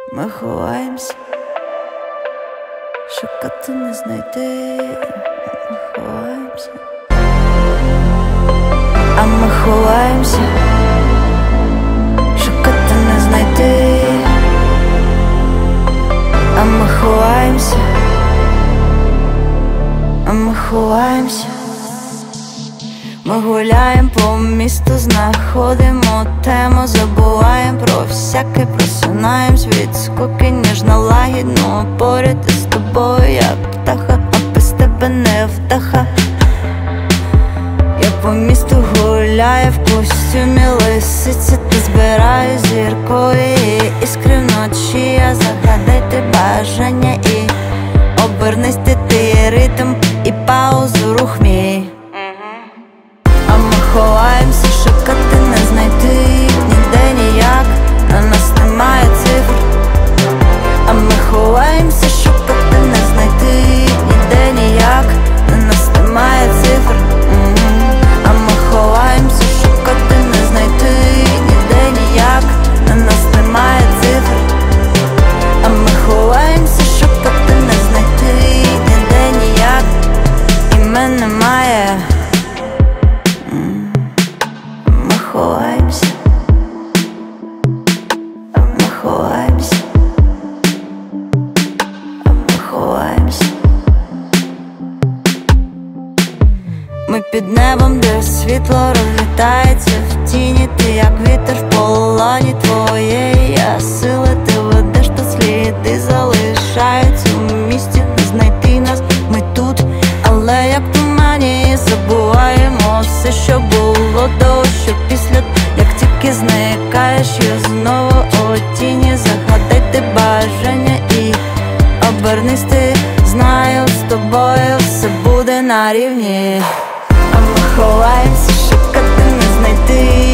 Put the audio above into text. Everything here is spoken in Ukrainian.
Ми ховаємося, шукати не знайти. Ми ховаємося, а ми ховаємося, шукати не знайти. А ми ховаємося, а ми ховаємося. Ми гуляємо по місту, знаходимо тему, забуваємо про всяке, просинаємось від скуки, ніжно лагідно поряд із тобою, як птаха, а без тебе не вдаха. Я по місту гуляю в костюмі лисиці, ти збираю зіркові іскри вночі. Я загадайте бажання і обернись ти ритм і паузу, рух мій. А ми ховаємося, шукати не знайти ніде ніяк, на нас немає цифр. А ми ховаємося, шукати не знайти ніде ніяк, на нас немає цифр. А ми ховаємося, шукати не знайти ніде ніяк, на нас немає цифр. А ми ховаємося, шукати не знайти ніде ніяк, імен немає. Ми ховаємося, а ми ховаємося, а ми ховаємося. Ми під небом, де світло розлітається в тіні. Ти як вітер в полоні твоєї, а сили ти ведеш, то сліди залишаються у місті. Не знайти нас, ми тут, але як в тумані забуваємо все, що було до, що після. Як тільки зникаєш, я знову у тіні. Загадайте бажання і обернись ти. Знаю, з тобою все буде на рівні. А ми ховаємося, шукати не знайти